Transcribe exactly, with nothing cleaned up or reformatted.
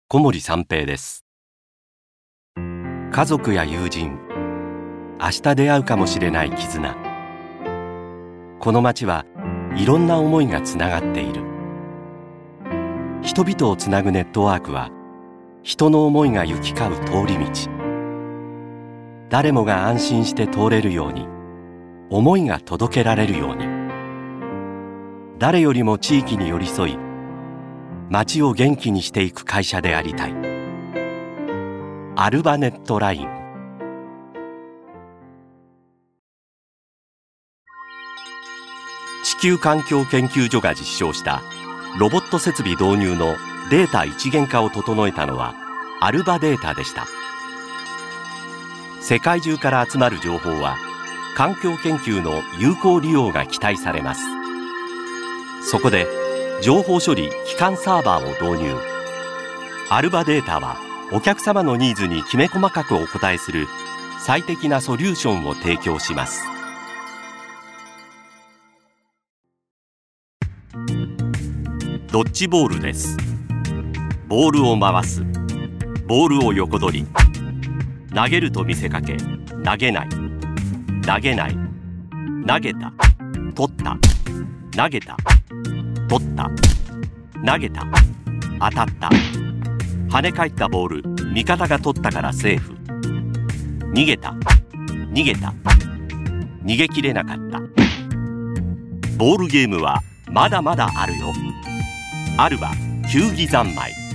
小森三平です。家族や友人、明日出会うかもしれない絆。この街はいろんな思いがつながっている。人々をつなぐネットワークは人の思いが行き交う通り道。誰もが安心して通れるように、思いが届けられるように、誰よりも地域に寄り添い、街を元気にしていく会社でありたい。アルバネットライン。地球環境研究所が実証したロボット設備導入のデータ一元化を整えたのはアルバデータでした。世界中から集まる情報は環境研究の有効利用が期待されます。そこで情報処理基幹サーバーを導入。アルバデータはお客様のニーズにきめ細かくお答えする最適なソリューションを提供します。ドッジボールです。ボールを回す、ボールを横取り、投げると見せかけ、投げない、投げない、投げた、取った、投げた、取った、投げた、当たった、跳ね返ったボール、味方が取ったからセーフ。逃げた、逃げた、逃げきれなかった。ボールゲームはまだまだあるよ。アルバ球技三昧。